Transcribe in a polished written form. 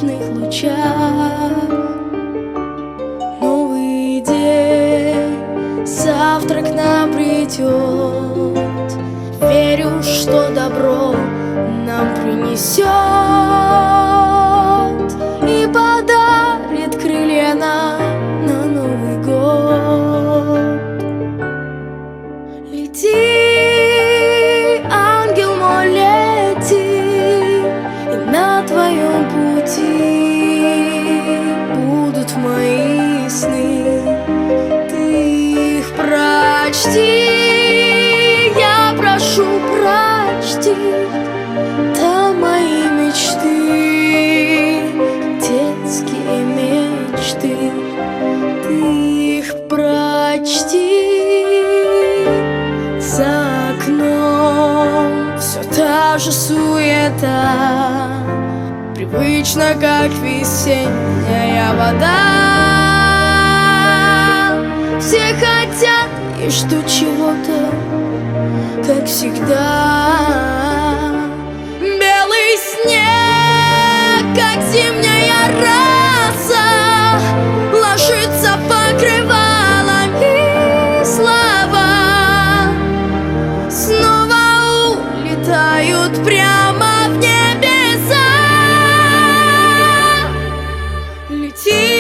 солнечных лучах. Новый день завтра к нам придет. Верю, что добро нам принесет и подарит крылья нам на Новый год. Лети, ангел мой, лети, и на твоем пути будут мои сны. Ты их прочти, я прошу, прочти. Там мои мечты, детские мечты. Ты их прочти. За окном все та же суета, привычно, как весенняя вода. Все хотят и ждут чего-то, как всегда. Белый снег, как зимняя роса, ложится покрывалами. Слова снова улетают прямо в небеса. Лети,